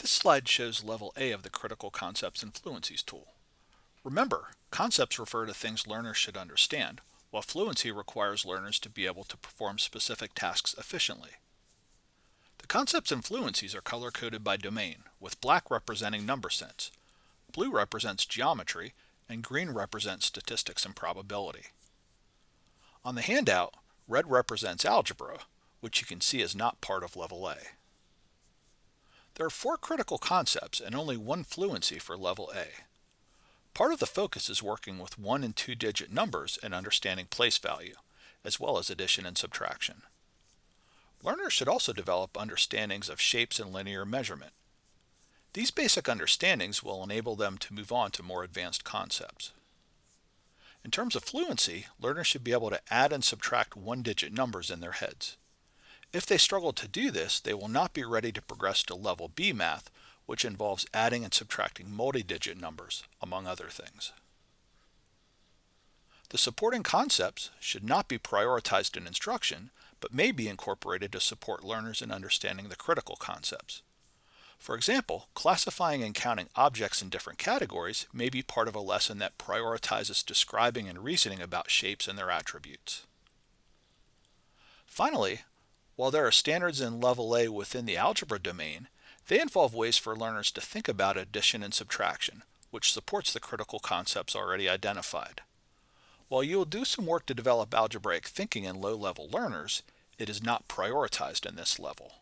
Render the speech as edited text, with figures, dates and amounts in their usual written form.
This slide shows level A of the Critical Concepts and Fluencies tool. Remember, concepts refer to things learners should understand, while fluency requires learners to be able to perform specific tasks efficiently. The concepts and fluencies are color-coded by domain, with black representing number sense, blue represents geometry, and green represents statistics and probability. On the handout, red represents algebra, which you can see is not part of level A. There are 4 critical concepts and only 1 fluency for level A. Part of the focus is working with 1 and 2 digit numbers and understanding place value, as well as addition and subtraction. Learners should also develop understandings of shapes and linear measurement. These basic understandings will enable them to move on to more advanced concepts. In terms of fluency, learners should be able to add and subtract 1-digit numbers in their heads. If they struggle to do this, they will not be ready to progress to level B math, which involves adding and subtracting multi-digit numbers, among other things. The supporting concepts should not be prioritized in instruction, but may be incorporated to support learners in understanding the critical concepts. For example, classifying and counting objects in different categories may be part of a lesson that prioritizes describing and reasoning about shapes and their attributes. Finally, while there are standards in level A within the algebra domain, they involve ways for learners to think about addition and subtraction, which supports the critical concepts already identified. While you will do some work to develop algebraic thinking in low-level learners, it is not prioritized in this level.